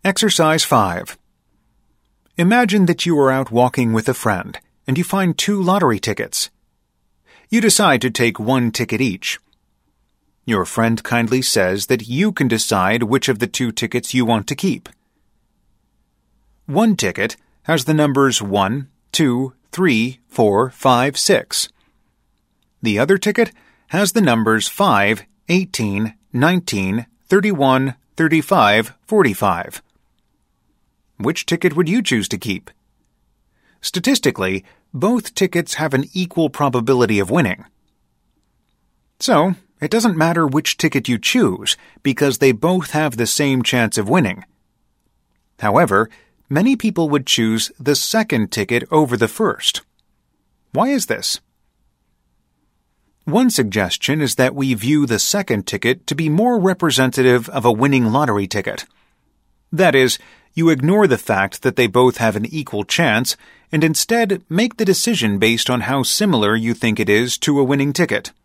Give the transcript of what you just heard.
Exercise 5. Imagine that you are out walking with a friend and you find 2 lottery tickets. You decide to take 1 ticket each. Your friend kindly says that you can decide which of the 2 tickets you want to keep. 1 ticket has the numbers 1, 2, 3, 4, 5, 6. The other ticket has the numbers 5, 18, 19, 31, 35, 45. Which ticket would you choose to keep? Statistically, both tickets have an equal probability of winning. So, it doesn't matter which ticket you choose because they both have the same chance of winning. However, many people would choose the second ticket over the first. Why is this? One suggestion is that we view the second ticket to be more representative of a winning lottery ticket. That is, you ignore the fact that they both have an equal chance and instead make the decision based on how similar you think it is to a winning ticket.